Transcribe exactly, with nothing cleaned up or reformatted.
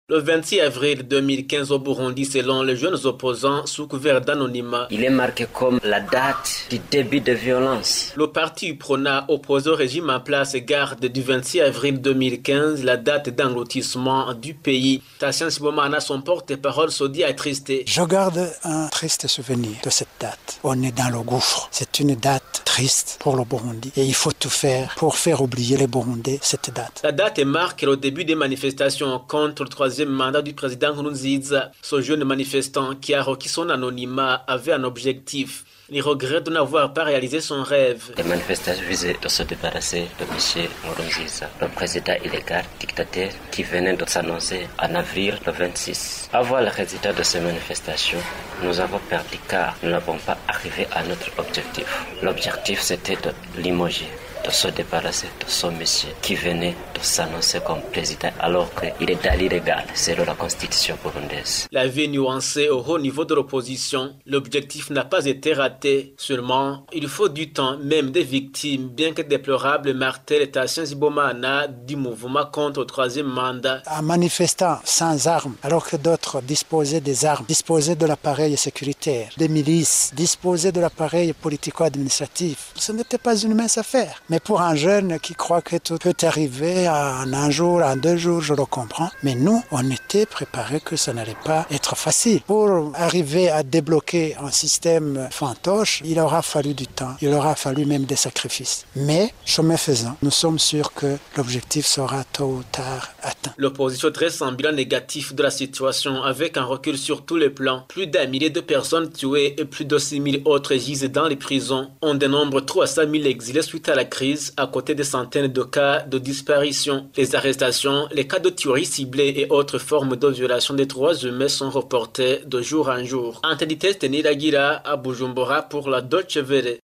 Le vingt-six avril deux mille quinze au Burundi, selon les jeunes opposants sous couvert d'anonymat, il est marqué comme la date du début de violence. Le parti UPRONA, opposé au régime en place, garde du vingt-six avril deux mille quinze la date d'engloutissement du pays. Tatian Sibomana, son porte-parole, se dit attristé. Je garde un triste souvenir de cette date. On est dans le gouffre. C'est une date triste pour le Burundi et il faut tout faire pour faire oublier les Burundais cette date. La date marque le début des manifestations contre le troisième mandat du président Nkurunziza. Ce jeune manifestant qui a requis son anonymat avait un objectif. Il regrette de n'avoir pas réalisé son rêve. Les manifestations visaient de se débarrasser de M. Nkurunziza, le président illégal, dictateur, qui venait de s'annoncer en avril le vingt-six. À voir le résultat de ces manifestations, nous avons perdu car nous n'avons pas arrivé à notre objectif. L'objectif c'était de limoger, de se débarrasser de ce monsieur qui venait de s'annoncer comme président alors qu'il est dans l'illégal selon la constitution burundaise. La vie nuancée au haut niveau de l'opposition, l'objectif n'a pas été raté. Seulement, il faut du temps, même des victimes, bien que déplorables, martèle Tatian Sibomana du mouvement contre le troisième mandat. Un manifestant sans armes, alors que d'autres disposaient des armes, disposaient de l'appareil sécuritaire, des milices, disposaient de l'appareil politico-administratif, ce n'était pas une mince affaire. Mais pour un jeune qui croit que tout peut arriver en un jour, en deux jours, je le comprends. Mais nous, on était préparés que ça n'allait pas être facile. Pour arriver à débloquer un système fantoche, il aura fallu du temps, il aura fallu même des sacrifices. Mais, chemin faisant, nous sommes sûrs que l'objectif sera tôt ou tard atteint. L'opposition dresse un bilan négatif de la situation avec un recul sur tous les plans. Plus d'un millier de personnes tuées et plus de six mille autres gisent dans les prisons. On dénombre trois cent mille exilés suite à la crise, à côté de centaines de cas de disparition. Les arrestations, les cas de tueries ciblées et autres formes de violation des droits humains sont reportés de jour en jour. Antedites Teniragira à Bujumbura pour la Deutsche Welle.